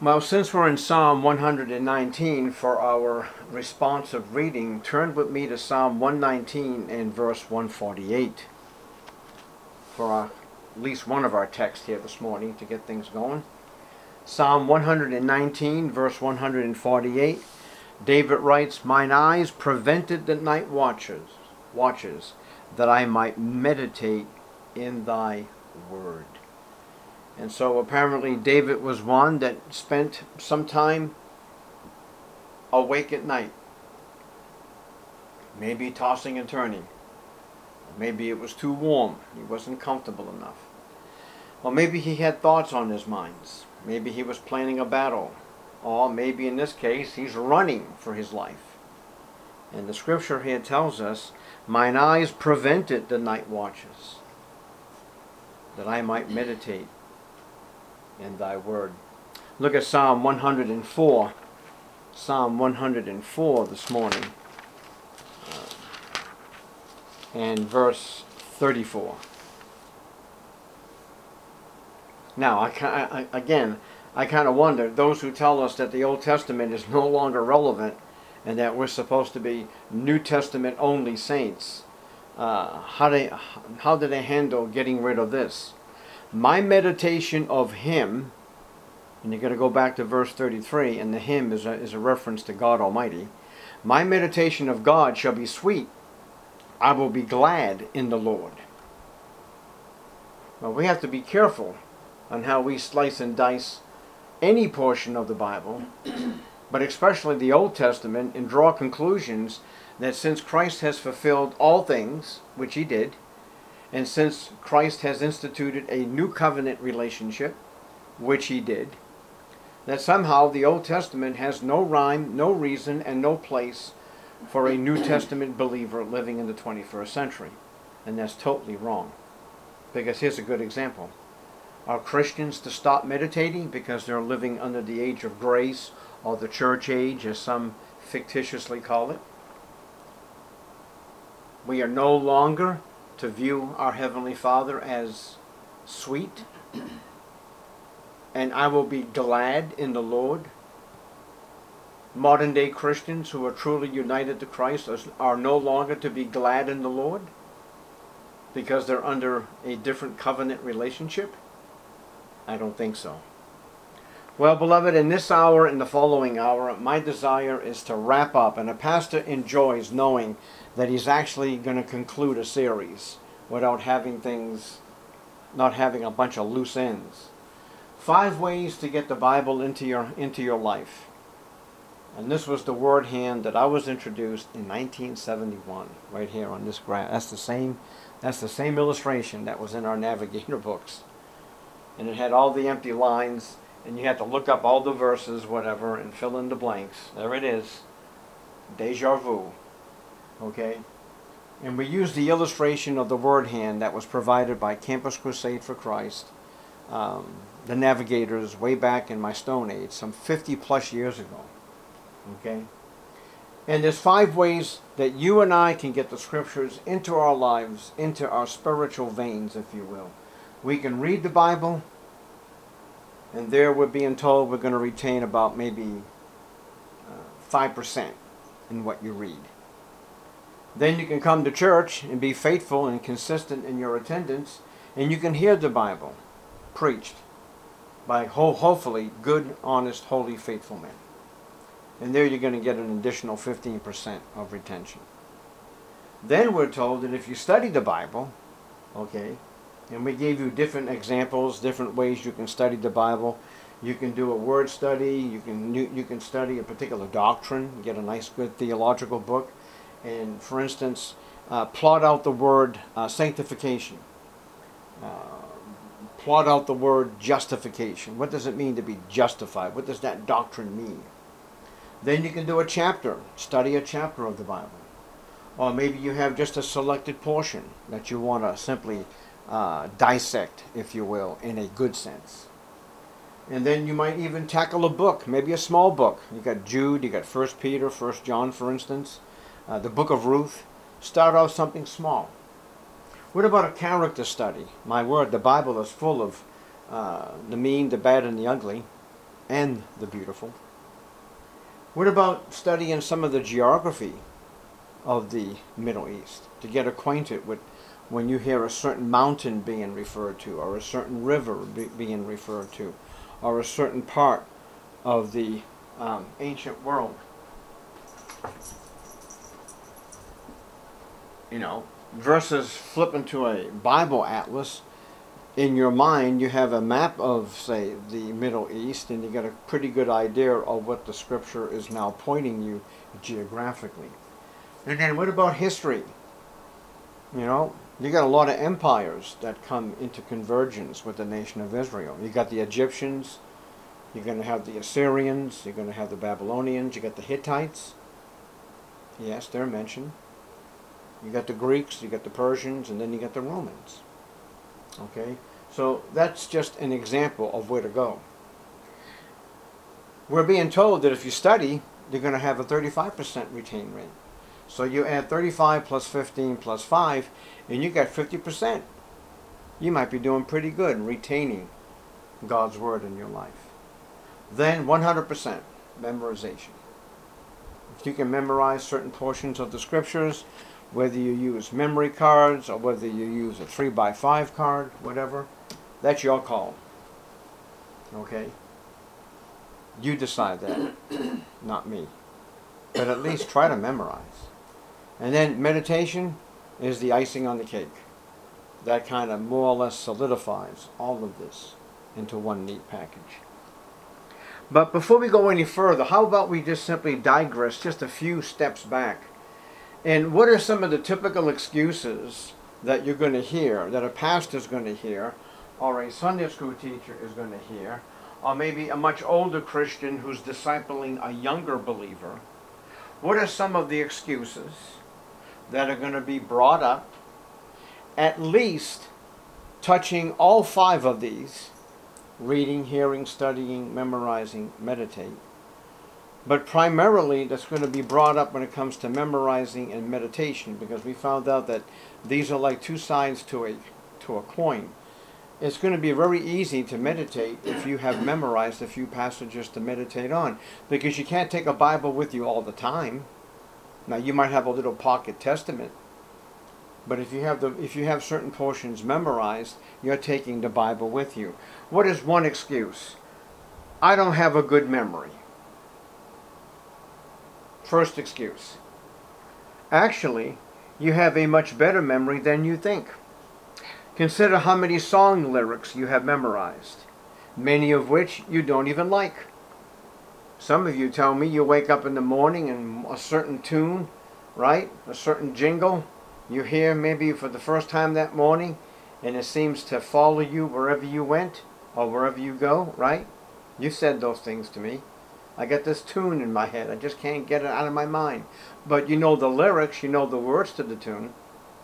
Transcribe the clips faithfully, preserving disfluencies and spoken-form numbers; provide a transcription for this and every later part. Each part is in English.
Well, since we're in Psalm one hundred nineteen for our responsive reading, turn with me to Psalm one nineteen and verse one forty-eight for our, at least one of our texts here this morning to get things going. Psalm one hundred nineteen, verse one hundred forty-eight, David writes, "Mine eyes prevented the night watches, watches, that I might meditate in thy word." And so apparently David was one that spent some time awake at night. Maybe tossing and turning. Maybe it was too warm. He wasn't comfortable enough. Or maybe he had thoughts on his minds. Maybe he was planning a battle. Or maybe in this case he's running for his life. And the scripture here tells us, "Mine eyes prevented the night watches, that I might meditate in thy word." Look at Psalm one hundred four. Psalm one hundred four this morning. Uh, and verse thirty-four. Now, I, I, again, I kind of wonder, those who tell us that the Old Testament is no longer relevant and that we're supposed to be New Testament only saints, uh, how, they, how do they handle getting rid of this? "My meditation of him," and you're going to go back to verse thirty-three, and the hymn is a, is a reference to God Almighty. "My meditation of God shall be sweet. I will be glad in the Lord." Well, we have to be careful on how we slice and dice any portion of the Bible, but especially the Old Testament, and draw conclusions that since Christ has fulfilled all things, which he did, and since Christ has instituted a new covenant relationship, which he did, that somehow the Old Testament has no rhyme, no reason, and no place for a New Testament believer living in the twenty-first century. And that's totally wrong. Because here's a good example. Are Christians to stop meditating because they're living under the age of grace, or the church age, as some fictitiously call it? We are no longer to view our Heavenly Father as sweet, and I will be glad in the Lord. Modern day Christians who are truly united to Christ are no longer to be glad in the Lord because they're under a different covenant relationship? I don't think so. Well, beloved, in this hour and the following hour, my desire is to wrap up, and a pastor enjoys knowing that he's actually going to conclude a series without having things, not having a bunch of loose ends. Five ways to get the Bible into your into your life. And this was the word hand that I was introduced in nineteen seventy-one, right here on this graph. That's the same, that's the same illustration that was in our Navigator books. And it had all the empty lines, and you had to look up all the verses, whatever, and fill in the blanks. There it is. Deja vu. Okay? And we used the illustration of the word hand that was provided by Campus Crusade for Christ, um, the Navigators, way back in my Stone Age, some fifty plus years ago. Okay? And there's five ways that you and I can get the scriptures into our lives, into our spiritual veins, if you will. We can read the Bible, and there we're being told we're going to retain about maybe uh, five percent in what you read. Then you can come to church and be faithful and consistent in your attendance, and you can hear the Bible preached by ho- hopefully good, honest, holy, faithful men. And there you're going to get an additional fifteen percent of retention. Then we're told that if you study the Bible, okay, and we gave you different examples, different ways you can study the Bible. You can do a word study. You can you, you can study a particular doctrine. Get a nice, good theological book, and for instance, uh, plot out the word uh, sanctification. Uh, plot out the word justification. What does it mean to be justified? What does that doctrine mean? Then you can do a chapter. Study a chapter of the Bible, or maybe you have just a selected portion that you want to simply Uh, dissect, if you will, in a good sense. And then you might even tackle a book, maybe a small book. You got Jude, you got First Peter, First John, for instance, uh, the book of Ruth. Start off something small. What about a character study? My word, the Bible is full of uh, the mean, the bad, and the ugly. and the beautiful. What about studying some of the geography of the Middle East to get acquainted with when you hear a certain mountain being referred to, or a certain river be, being referred to, or a certain part of the um, ancient world? You know, versus flipping to a Bible atlas. In your mind, you have a map of, say, the Middle East, and you get a pretty good idea of what the scripture is now pointing you geographically. And then what about history? You know, you got a lot of empires that come into convergence with the nation of Israel. You got the Egyptians, you're going to have the Assyrians, you're going to have the Babylonians, you got the Hittites. Yes, they're mentioned. You got the Greeks, you got the Persians, and then you got the Romans. Okay, so that's just an example of where to go. We're being told that if you study, you're going to have a thirty-five percent retain rate. So you add thirty-five plus fifteen plus five, and you got fifty percent. You might be doing pretty good in retaining God's Word in your life. Then one hundred percent memorization. If you can memorize certain portions of the Scriptures, whether you use memory cards or whether you use a three by five card, whatever, that's your call. Okay? You decide that, not me. But at least try to memorize. And then meditation is the icing on the cake. That kind of more or less solidifies all of this into one neat package. But before we go any further, how about we just simply digress just a few steps back? And what are some of the typical excuses that you're going to hear, that a pastor is going to hear, or a Sunday school teacher is going to hear, or maybe a much older Christian who's discipling a younger believer? What are some of the excuses that are going to be brought up, at least touching all five of these: reading, hearing, studying, memorizing, meditate? But primarily that's going to be brought up when it comes to memorizing and meditation, because we found out that these are like two sides to a to a coin. It's going to be very easy to meditate if you have memorized a few passages to meditate on, because you can't take a Bible with you all the time. Now you might have a little pocket testament, but if you have the if you have certain portions memorized, you're taking the Bible with you. What is one excuse? I don't have a good memory. First excuse. Actually, you have a much better memory than you think. Consider how many song lyrics you have memorized, many of which you don't even like. Some of you tell me you wake up in the morning and a certain tune, right, a certain jingle, you hear maybe for the first time that morning, and it seems to follow you wherever you went or wherever you go, right? You said those things to me. I got this tune in my head. I just can't get it out of my mind. But you know the lyrics, you know the words to the tune.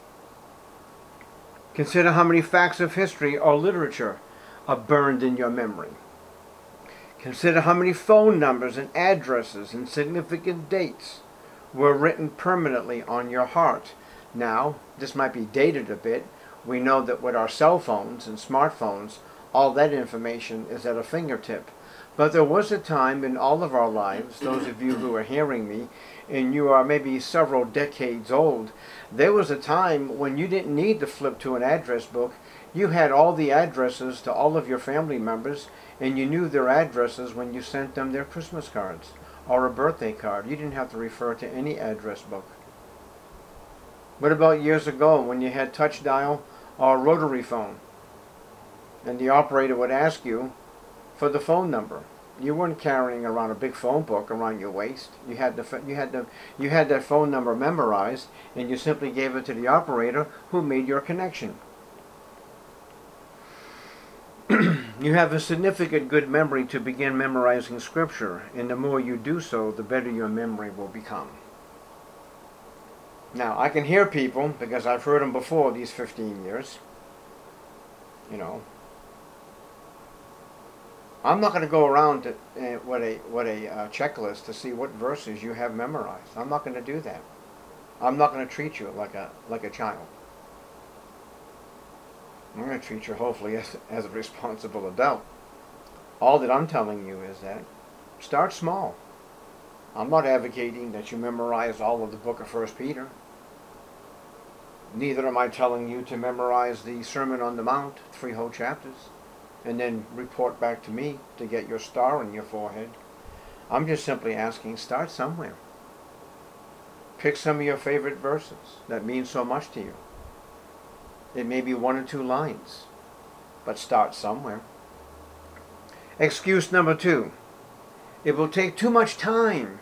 Consider how many facts of history or literature are burned in your memory. Consider how many phone numbers and addresses and significant dates were written permanently on your heart. Now, this might be dated a bit. We know that with our cell phones and smartphones, all that information is at a fingertip. But there was a time in all of our lives, those of you who are hearing me, and you are maybe several decades old, there was a time when you didn't need to flip to an address book. You had all the addresses to all of your family members, and you knew their addresses when you sent them their Christmas cards or a birthday card. You didn't have to refer to any address book. What about years ago when you had touch dial or a rotary phone, and the operator would ask you for the phone number? You weren't carrying around a big phone book around your waist. You had the you had the you had that phone number memorized, and you simply gave it to the operator who made your connection. You have a significant good memory to begin memorizing Scripture, and the more you do so, the better your memory will become. Now, I can hear people, because I've heard them before these fifteen years, you know, I'm not going to go around to, uh, with a, with a uh, checklist to see what verses you have memorized. I'm not going to do that. I'm not going to treat you like a, like a child. I'm going to treat you hopefully as, as a responsible adult. All that I'm telling you is that start small. I'm not advocating that you memorize all of the book of First Peter. Neither am I telling you to memorize the Sermon on the Mount, three whole chapters, and then report back to me to get your star on your forehead. I'm just simply asking, start somewhere. Pick some of your favorite verses that mean so much to you. It may be one or two lines, but start somewhere. Excuse number two. It will take too much time.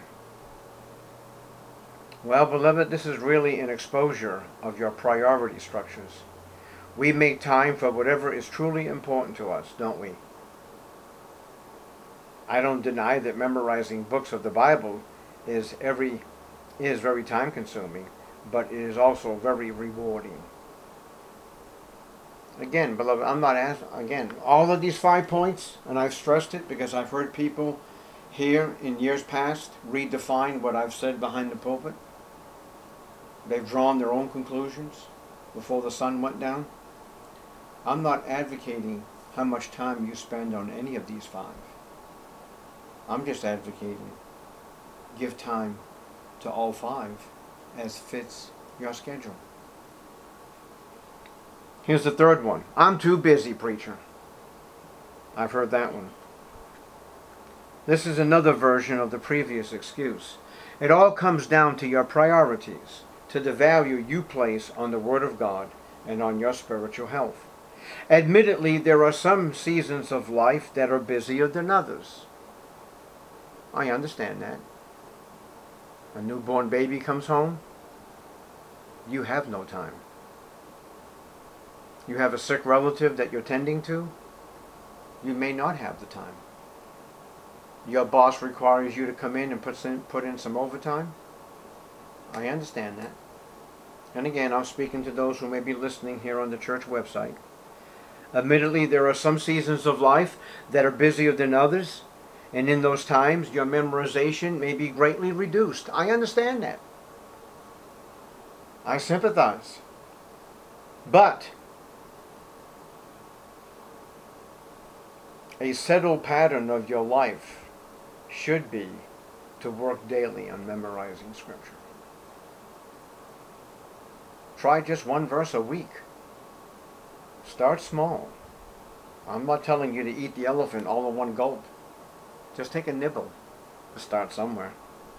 Well, beloved, this is really an exposure of your priority structures. We make time for whatever is truly important to us, don't we? I don't deny that memorizing books of the Bible is every is very time consuming, but it is also very rewarding. Again, beloved, I'm not asking, again, all of these five points, and I've stressed it because I've heard people here in years past redefine what I've said behind the pulpit. They've drawn their own conclusions before the sun went down. I'm not advocating how much time you spend on any of these five. I'm just advocating give time to all five as fits your schedule. Here's the third one. I'm too busy, preacher. I've heard that one. This is another version of the previous excuse. It all comes down to your priorities, to the value you place on the Word of God and on your spiritual health. Admittedly, there are some seasons of life that are busier than others. I understand that. A newborn baby comes home, you have no time. You have a sick relative that you're tending to, you may not have the time. Your boss requires you to come in and put in, put in some overtime. I understand that. And again, I'm speaking to those who may be listening here on the church website. Admittedly, there are some seasons of life that are busier than others, and in those times, your memorization may be greatly reduced. I understand that. I sympathize. But a settled pattern of your life should be to work daily on memorizing Scripture. Try just one verse a week. Start small. I'm not telling you to eat the elephant all in one gulp. Just take a nibble to start somewhere.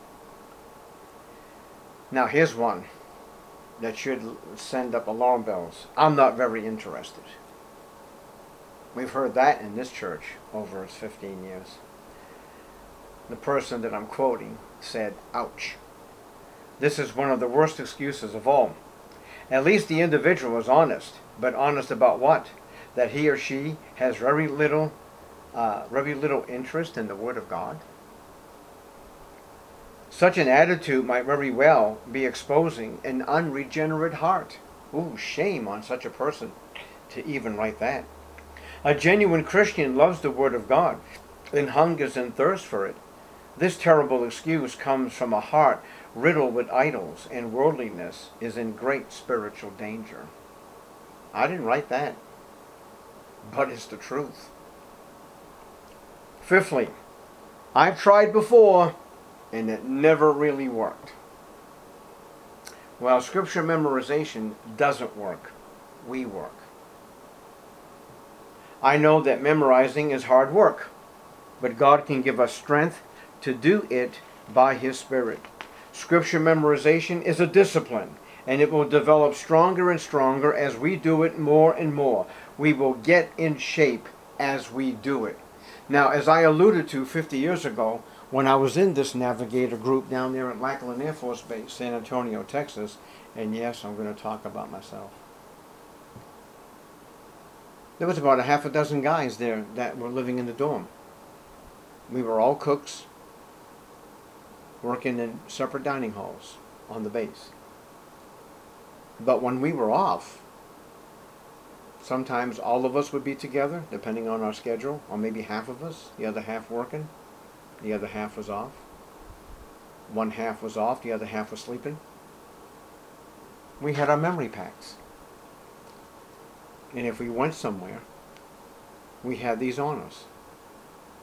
Now here's one that should send up alarm bells. I'm not very interested. We've heard that in this church over its fifteen years. The person that I'm quoting said, ouch. This is one of the worst excuses of all. At least the individual is honest, but honest about what? That he or she has very little, uh, very little interest in the Word of God. Such an attitude might very well be exposing an unregenerate heart. Ooh, shame on such a person to even write that. A genuine Christian loves the Word of God and hungers and thirsts for it. This terrible excuse comes from a heart riddled with idols, and worldliness is in great spiritual danger. I didn't write that, but it's the truth. Fifthly, I've tried before, and it never really worked. Well, Scripture memorization doesn't work. We work. I know that memorizing is hard work, but God can give us strength to do it by His Spirit. Scripture memorization is a discipline, and it will develop stronger and stronger as we do it more and more. We will get in shape as we do it. Now, as I alluded to fifty years ago, when I was in this navigator group down there at Lackland Air Force Base, San Antonio, Texas, and yes, I'm going to talk about myself. There was about a half a dozen guys there that were living in the dorm. We were all cooks, working in separate dining halls on the base. But when we were off, sometimes all of us would be together, depending on our schedule, or maybe half of us, the other half working, the other half was off. One half was off, the other half was sleeping. We had our memory packs. And if we went somewhere, we had these on us.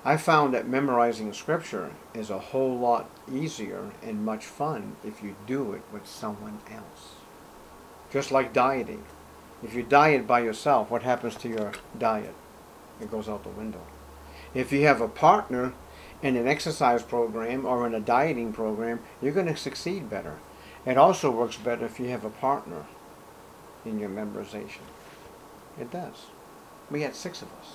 I found that memorizing scripture is a whole lot easier and much fun if you do it with someone else. Just like dieting. If you diet by yourself, what happens to your diet? It goes out the window. If you have a partner in an exercise program or in a dieting program, you're going to succeed better. It also works better if you have a partner in your memorization. It does. We had six of us.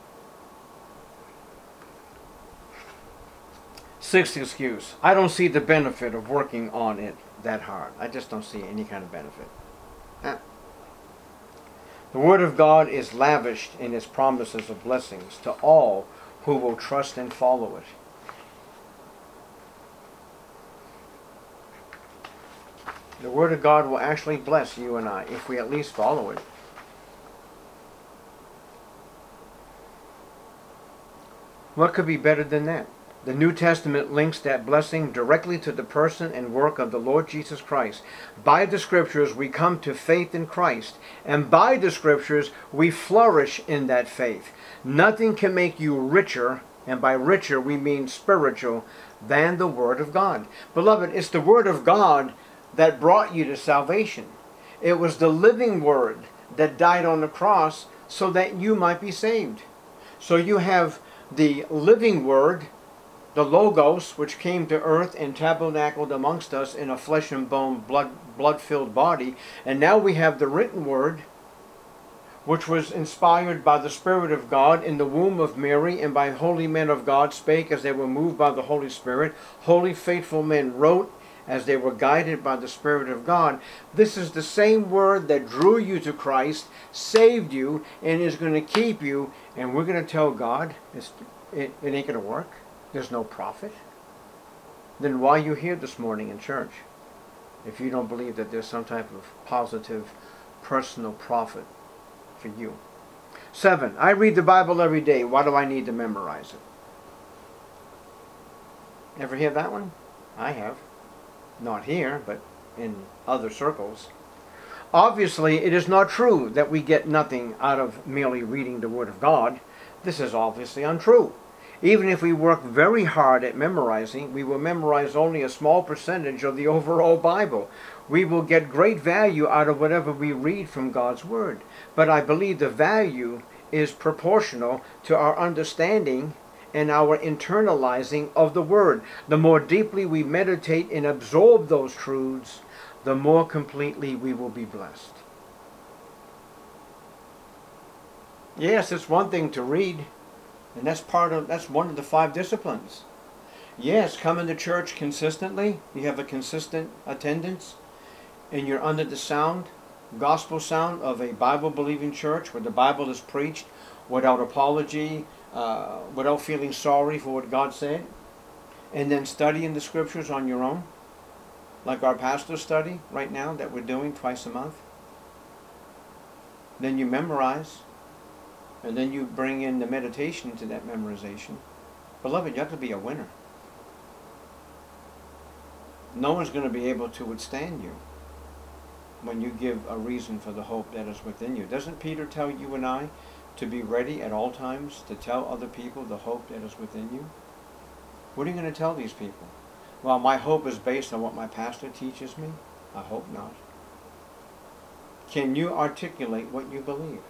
Sixth excuse. I don't see the benefit of working on it that hard. I just don't see any kind of benefit. Eh. The Word of God is lavished in its promises of blessings to all who will trust and follow it. The Word of God will actually bless you and I if we at least follow it. What could be better than that? The New Testament links that blessing directly to the person and work of the Lord Jesus Christ. By the Scriptures, we come to faith in Christ, and by the Scriptures, we flourish in that faith. Nothing can make you richer, and by richer we mean spiritual, than the Word of God. Beloved, it's the Word of God that brought you to salvation. It was the living Word that died on the cross so that you might be saved. So you have the living Word, the Logos, which came to earth and tabernacled amongst us in a flesh and bone, blood, blood-filled body. And now we have the written Word, which was inspired by the Spirit of God in the womb of Mary, and by holy men of God spake as they were moved by the Holy Spirit. Holy, faithful men wrote as they were guided by the Spirit of God. This is the same Word that drew you to Christ, saved you, and is going to keep you. And we're going to tell God it's, it, it ain't going to work. There's no profit. Then why are you here this morning in church if you don't believe that there's some type of positive personal profit for you? Seven, I read the Bible every day. Why do I need to memorize it? Ever hear that one? I have. Not here, but in other circles. Obviously, it is not true that we get nothing out of merely reading the Word of God. This is obviously untrue. Even if we work very hard at memorizing, we will memorize only a small percentage of the overall Bible. We will get great value out of whatever we read from God's Word. But I believe the value is proportional to our understanding and our internalizing of the Word. The more deeply we meditate and absorb those truths, the more completely we will be blessed. Yes, it's one thing to read. And that's part of, that's one of the five disciplines. Yes, coming to church consistently. You have a consistent attendance. And you're under the sound, gospel sound of a Bible-believing church where the Bible is preached without apology, uh, without feeling sorry for what God said. And then studying the Scriptures on your own. Like our pastor study right now that we're doing twice a month. Then you memorize. And then you bring in the meditation to that memorization. Beloved, you have to be a winner. No one's going to be able to withstand you when you give a reason for the hope that is within you. Doesn't Peter tell you and I to be ready at all times to tell other people the hope that is within you? What are you going to tell these people? Well, my hope is based on what my pastor teaches me? I hope not. Can you articulate what you believe?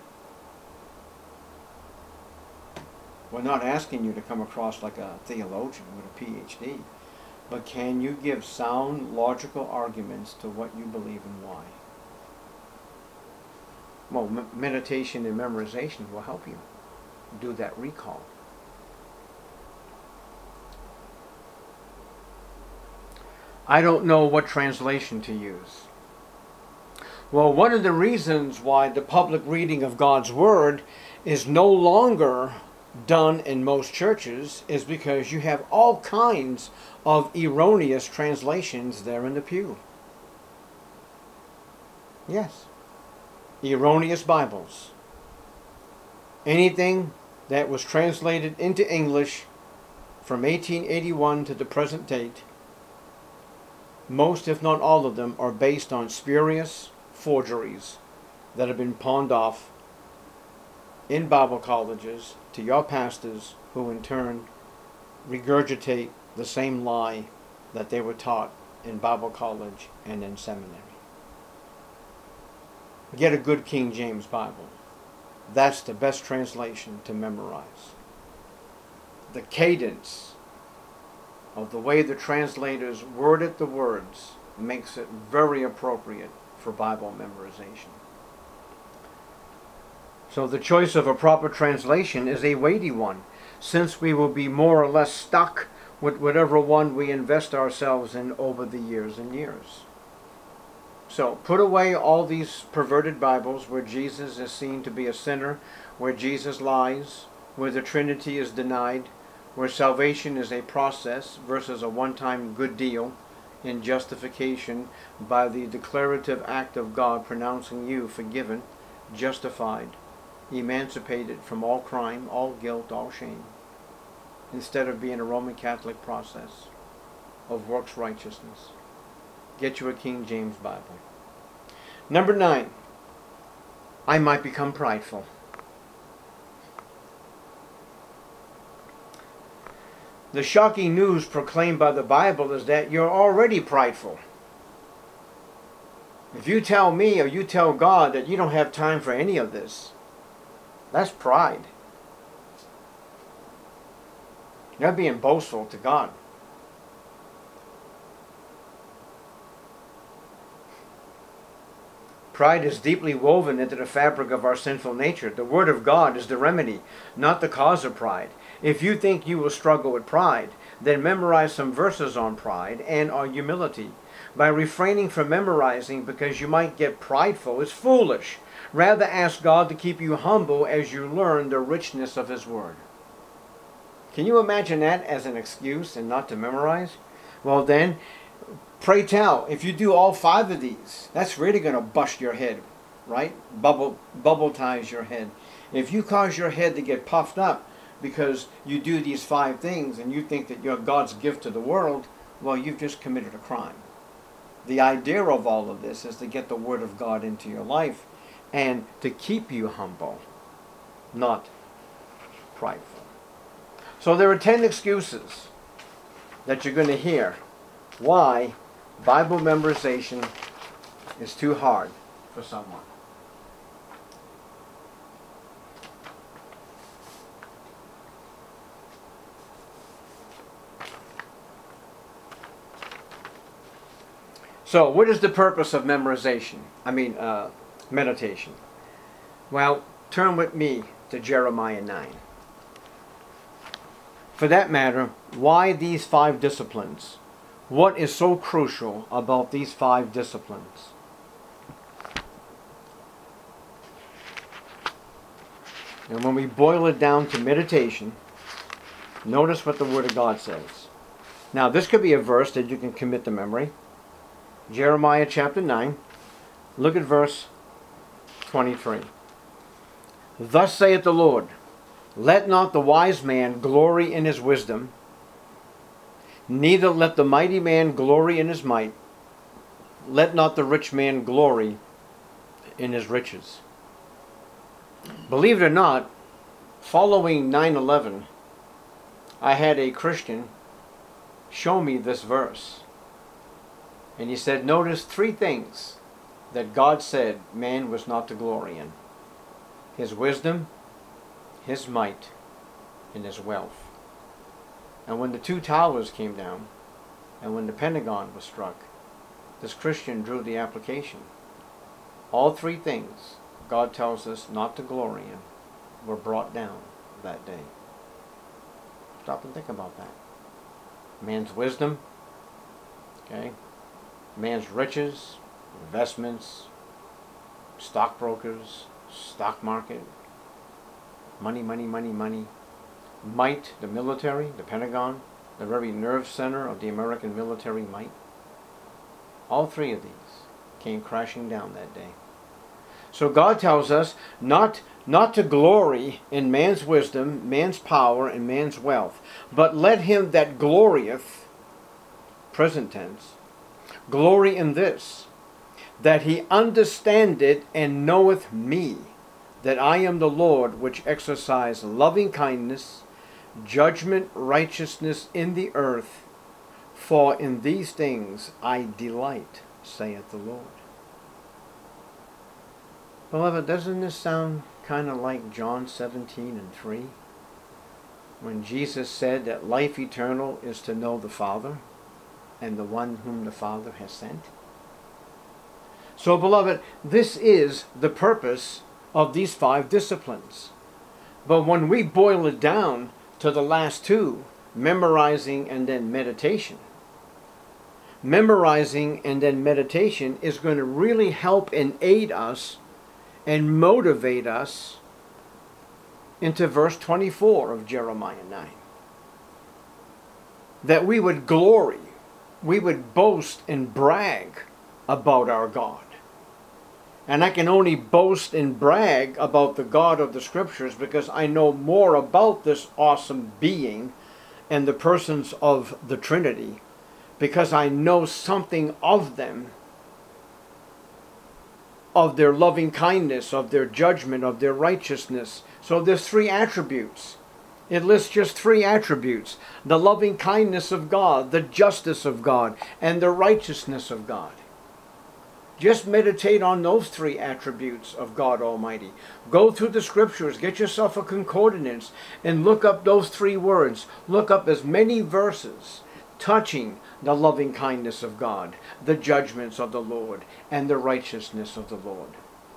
We're not asking you to come across like a theologian with a P H D, but can you give sound, logical arguments to what you believe and why? Well, m- meditation and memorization will help you do that recall. I don't know what translation to use. Well, one of the reasons why the public reading of God's Word is no longer done in most churches is because you have all kinds of erroneous translations there in the pew. Yes. Erroneous Bibles. Anything that was translated into English from eighteen eighty-one to the present date, most if not all of them are based on spurious forgeries that have been pawned off in Bible colleges to your pastors, who in turn regurgitate the same lie that they were taught in Bible college and in seminary. Get a good King James Bible. That's the best translation to memorize. The cadence of the way the translators worded the words makes it very appropriate for Bible memorization. So the choice of a proper translation is a weighty one, since we will be more or less stuck with whatever one we invest ourselves in over the years and years. So put away all these perverted Bibles where Jesus is seen to be a sinner, where Jesus lies, where the Trinity is denied, where salvation is a process versus a one-time good deal in justification by the declarative act of God pronouncing you forgiven, justified, emancipated from all crime, all guilt, all shame, instead of being a Roman Catholic process of works righteousness. Get you a King James Bible. Number nine, I might become prideful. The shocking news proclaimed by the Bible is that you're already prideful. If you tell me or you tell God that you don't have time for any of this, that's pride. You're being boastful to God. Pride is deeply woven into the fabric of our sinful nature. The Word of God is the remedy, not the cause of pride. If you think you will struggle with pride, then memorize some verses on pride and on humility. By refraining from memorizing because you might get prideful is foolish. Rather ask God to keep you humble as you learn the richness of His Word. Can you imagine that as an excuse and not to memorize? Well then, pray tell, if you do all five of these, that's really going to bust your head, right? Bubble, bubble-tize your head. If you cause your head to get puffed up because you do these five things and you think that you're God's gift to the world, well, you've just committed a crime. The idea of all of this is to get the Word of God into your life and to keep you humble, not prideful. So there are ten excuses that you're going to hear why Bible memorization is too hard for someone. So, what is the purpose of memorization? I mean, uh, meditation. Well, turn with me to Jeremiah nine. For that matter, why these five disciplines? What is so crucial about these five disciplines? And when we boil it down to meditation, notice what the Word of God says. Now, this could be a verse that you can commit to memory. Jeremiah chapter nine, look at verse twenty-three. Thus saith the Lord, let not the wise man glory in his wisdom, neither let the mighty man glory in his might, let not the rich man glory in his riches. Believe it or not, following nine eleven, I had a Christian show me this verse. And he said, notice three things that God said man was not to glory in. His wisdom, his might, and his wealth. And when the two towers came down, and when the Pentagon was struck, this Christian drew the application. All three things God tells us not to glory in were brought down that day. Stop and think about that. Man's wisdom, okay? Man's riches, investments, stockbrokers, stock market, money, money, money, money. Might, the military, the Pentagon, the very nerve center of the American military might. All three of these came crashing down that day. So God tells us not, not to glory in man's wisdom, man's power, and man's wealth, but let him that glorieth, present tense, glory in this, that he understandeth and knoweth me, that I am the Lord which exercise loving kindness, judgment, righteousness in the earth, for in these things I delight, saith the Lord. Beloved, doesn't this sound kind of like John seventeen and three? When Jesus said that life eternal is to know the Father and the one whom the Father has sent. So, beloved, this is the purpose of these five disciplines. But when we boil it down to the last two, memorizing and then meditation, memorizing and then meditation is going to really help and aid us and motivate us into verse twenty-four of Jeremiah nine. That we would glory, we would boast and brag about our God. And I can only boast and brag about the God of the Scriptures because I know more about this awesome being and the persons of the Trinity, because I know something of them, of their loving kindness, of their judgment, of their righteousness. So there's three attributes. It lists just three attributes: the loving kindness of God, the justice of God, and the righteousness of God. Just meditate on those three attributes of God Almighty. Go through the Scriptures, get yourself a concordance, and look up those three words. Look up as many verses touching the loving kindness of God, the judgments of the Lord, and the righteousness of the Lord.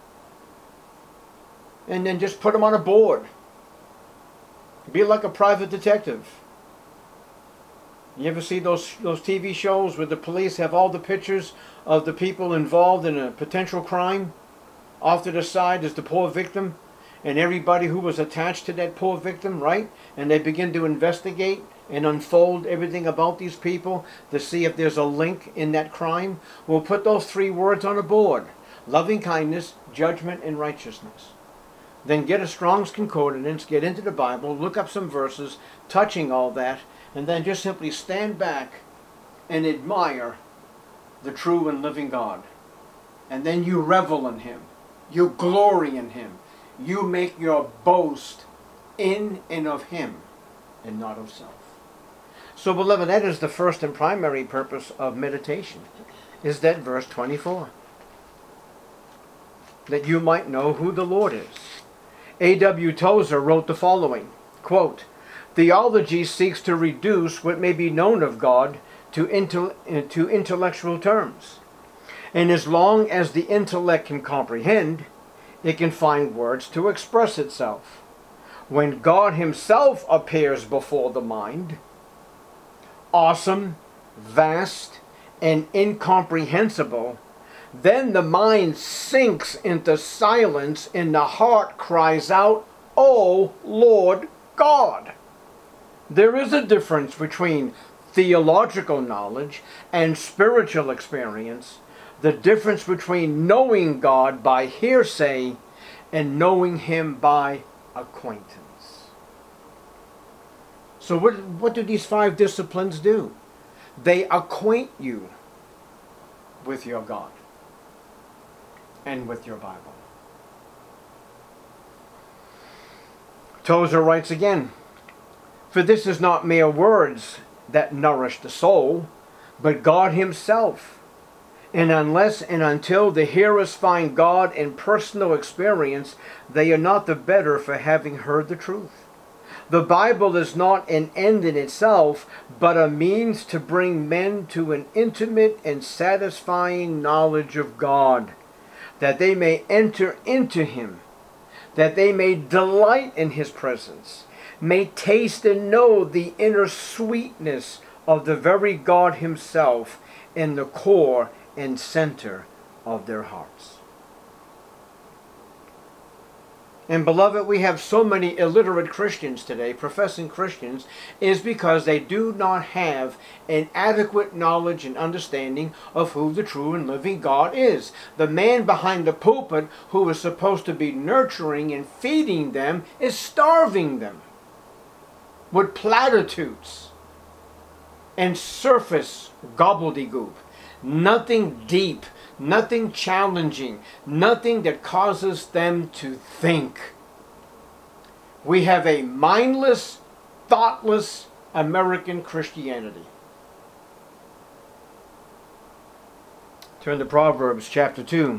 And then just put them on a board. Be like a private detective. You ever see those those T V shows where the police have all the pictures of the people involved in a potential crime? Off to the side is the poor victim and everybody who was attached to that poor victim, right? And they begin to investigate and unfold everything about these people to see if there's a link in that crime. We'll put those three words on a board: loving kindness, judgment, and righteousness. Then get a Strong's Concordance, get into the Bible, look up some verses touching all that, and then just simply stand back and admire the true and living God. And then you revel in Him. You glory in Him. You make your boast in and of Him and not of self. So, beloved, that is the first and primary purpose of meditation, is that verse twenty-four. That you might know who the Lord is. A W Tozer wrote the following, quote, "Theology seeks to reduce what may be known of God to, intel to intellectual terms. And as long as the intellect can comprehend, it can find words to express itself. When God Himself appears before the mind, awesome, vast, and incomprehensible, then the mind sinks into silence and the heart cries out, 'O Lord God.'" There is a difference between theological knowledge and spiritual experience, the difference between knowing God by hearsay and knowing Him by acquaintance. So what, what do these five disciplines do? They acquaint you with your God and with your Bible. Tozer writes again, "For this is not mere words that nourish the soul, but God Himself. And unless and until the hearers find God in personal experience, they are not the better for having heard the truth. The Bible is not an end in itself, but a means to bring men to an intimate and satisfying knowledge of God, that they may enter into Him, that they may delight in His presence, may taste and know the inner sweetness of the very God Himself in the core and center of their hearts." And beloved, we have so many illiterate Christians today, professing Christians, is because they do not have an adequate knowledge and understanding of who the true and living God is. The man behind the pulpit who is supposed to be nurturing and feeding them is starving them with platitudes and surface gobbledygook. Nothing deep, nothing challenging, nothing that causes them to think. We have a mindless thoughtless American Christianity. Turn to Proverbs chapter two.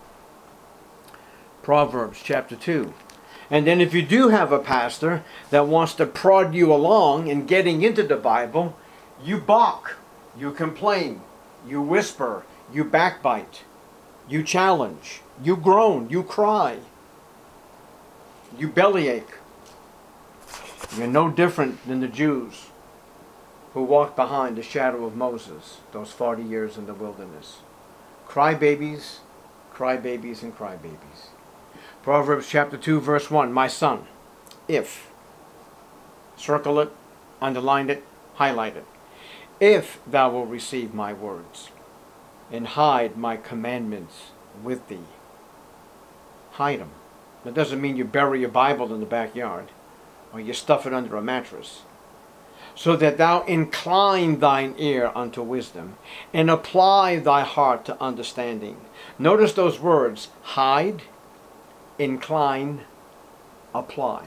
Proverbs chapter two. And then if you do have a pastor that wants to prod you along in getting into the Bible, you balk, you complain, you whisper, you backbite, you challenge, you groan, you cry, you bellyache. You're no different than the Jews who walked behind the shadow of Moses those forty years in the wilderness. Crybabies, crybabies, and crybabies. Proverbs chapter two, verse one. My son, if, circle it, underline it, highlight it. If thou wilt receive my words and hide my commandments with thee. Hide them. That doesn't mean you bury your Bible in the backyard or you stuff it under a mattress. So that thou incline thine ear unto wisdom and apply thy heart to understanding. Notice those words, hide, incline, apply.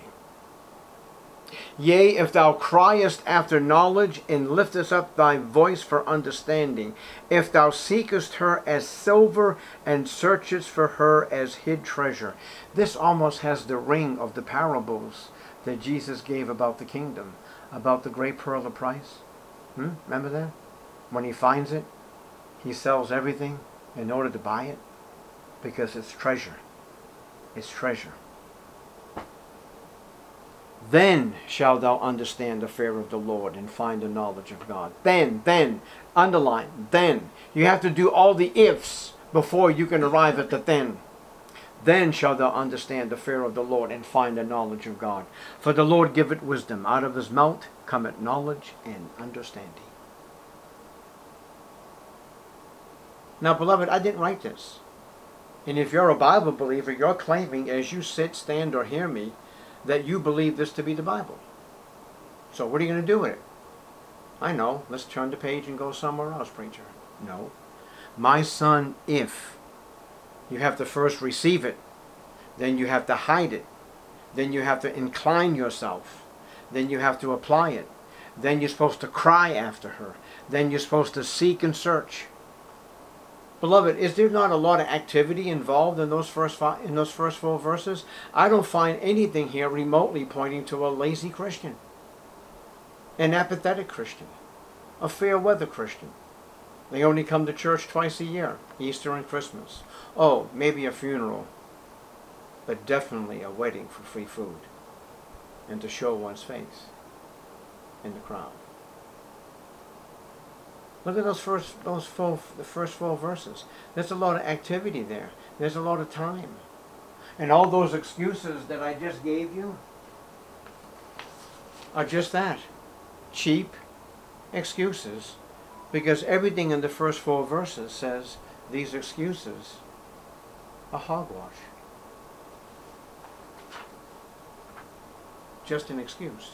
Yea, if thou criest after knowledge and liftest up thy voice for understanding, if thou seekest her as silver and searchest for her as hid treasure. This almost has the ring of the parables that Jesus gave about the kingdom, about the great pearl of price. Hmm? Remember that? When he finds it, he sells everything in order to buy it because it's treasure. It's treasure. Then shalt thou understand the fear of the Lord and find the knowledge of God. Then, then, underline, then. You have to do all the ifs before you can arrive at the then. Then shalt thou understand the fear of the Lord and find the knowledge of God. For the Lord giveth wisdom. Out of his mouth cometh knowledge and understanding. Now, beloved, I didn't write this. And if you're a Bible believer, you're claiming as you sit, stand, or hear me, that you believe this to be the Bible. So what are you going to do with it? I know. Let's turn the page and go somewhere else, preacher. No. My son, if you have to first receive it, then you have to hide it, then you have to incline yourself, then you have to apply it, then you're supposed to cry after her, then you're supposed to seek and search. Beloved, is there not a lot of activity involved in those first five, in those first four verses? I don't find anything here remotely pointing to a lazy Christian, an apathetic Christian, a fair weather Christian. They only come to church twice a year, Easter and Christmas. Oh, maybe a funeral, but definitely a wedding for free food and to show one's face in the crowd. Look at those first, those four, the first four verses. There's a lot of activity there. There's a lot of time. And all those excuses that I just gave you are just that. Cheap excuses. Because everything in the first four verses says these excuses are hogwash. Just an excuse.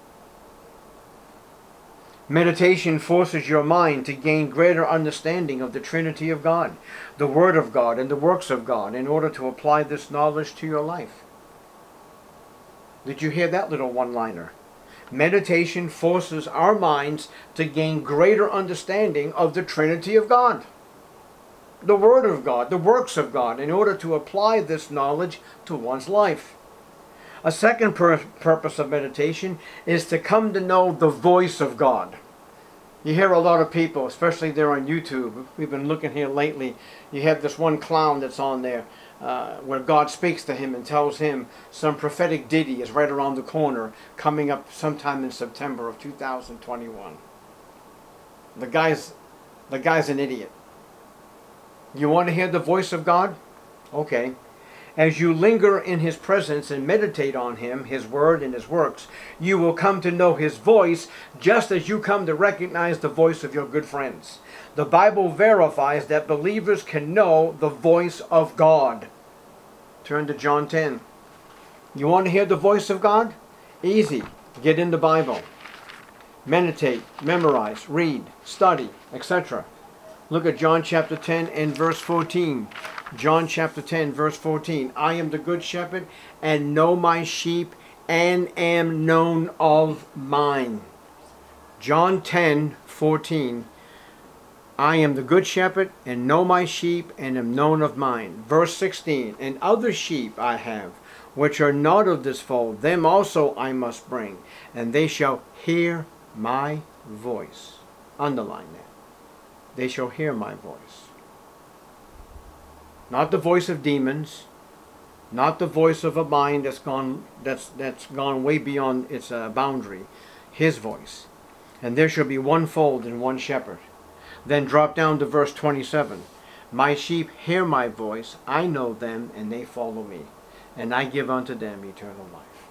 Meditation forces your mind to gain greater understanding of the Trinity of God, the Word of God, and the works of God in order to apply this knowledge to your life. Did you hear that little one-liner? Meditation forces our minds to gain greater understanding of the Trinity of God, the Word of God, the works of God, in order to apply this knowledge to one's life. A second pur- purpose of meditation is to come to know the voice of God. You hear a lot of people, especially there on YouTube. We've been looking here lately. You have this one clown that's on there uh, where God speaks to him and tells him some prophetic ditty is right around the corner coming up sometime in September of two thousand twenty-one. The guy's, the guy's an idiot. You want to hear the voice of God? Okay. As you linger in his presence and meditate on him, his word and his works, you will come to know his voice just as you come to recognize the voice of your good friends. The Bible verifies that believers can know the voice of God. Turn to John ten. You want to hear the voice of God? Easy. Get in the Bible. Meditate, memorize, read, study, et cetera. Look at John chapter ten and verse fourteen. John chapter ten, verse fourteen. I am the good shepherd, and know my sheep, and am known of mine. John ten fourteen. I am the good shepherd, and know my sheep, and am known of mine. Verse sixteen. And other sheep I have, which are not of this fold, them also I must bring, and they shall hear my voice. Underline that. They shall hear my voice. Not the voice of demons, not the voice of a mind that's gone that's that's gone way beyond its uh, boundary. His voice. And there shall be one fold and one shepherd. Then drop down to verse twenty-seven. My sheep hear my voice, I know them, and they follow me, and I give unto them eternal life.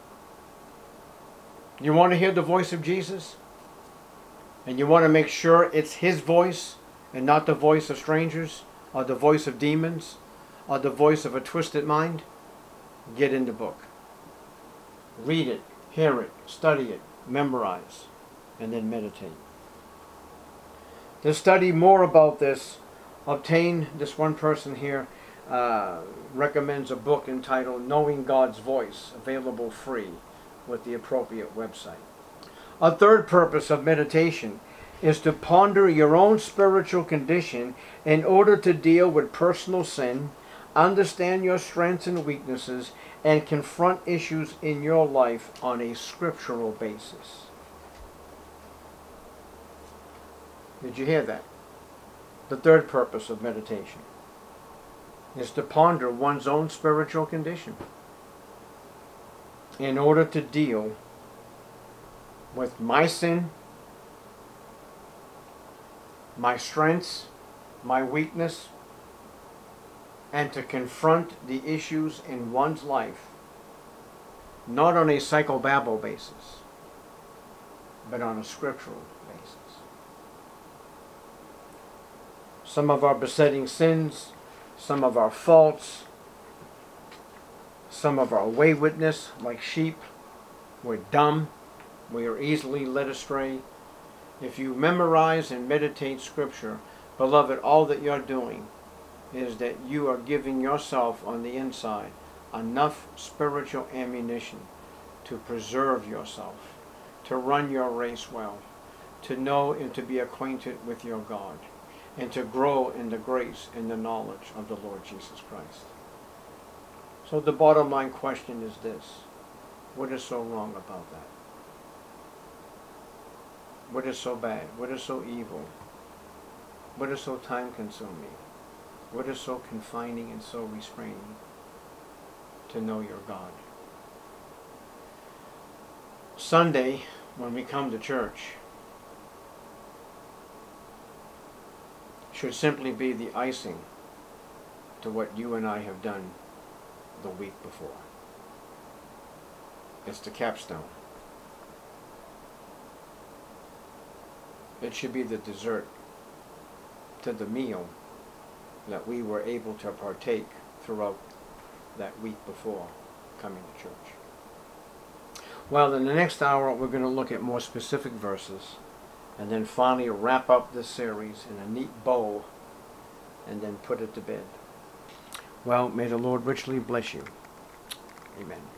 You want to hear the voice of Jesus? And you want to make sure it's His voice and not the voice of strangers or the voice of demons or the voice of a twisted mind? Get in the book. Read it, hear it, study it, memorize, and then meditate. To study more about this, obtain, this one person here uh, recommends a book entitled Knowing God's Voice, available free with the appropriate website. A third purpose of meditation is to ponder your own spiritual condition in order to deal with personal sin, understand your strengths and weaknesses, and confront issues in your life on a scriptural basis. Did you hear that? The third purpose of meditation is to ponder one's own spiritual condition in order to deal with my sin, my strengths, my weakness, and to confront the issues in one's life, not on a psychobabble basis, but on a scriptural basis. Some of our besetting sins, some of our faults, some of our waywardness, like sheep, we're dumb, we are easily led astray. If you memorize and meditate Scripture, beloved, all that you're doing is that you are giving yourself on the inside enough spiritual ammunition to preserve yourself, to run your race well, to know and to be acquainted with your God, and to grow in the grace and the knowledge of the Lord Jesus Christ. So the bottom line question is this: what is so wrong about that? What is so bad? What is so evil? What is so time-consuming? What is so confining and so restraining to know your God? Sunday, when we come to church, should simply be the icing to what you and I have done the week before. It's the capstone. It should be the dessert to the meal that we were able to partake throughout that week before coming to church. Well, in the next hour, we're going to look at more specific verses and then finally wrap up this series in a neat bow and then put it to bed. Well, may the Lord richly bless you. Amen.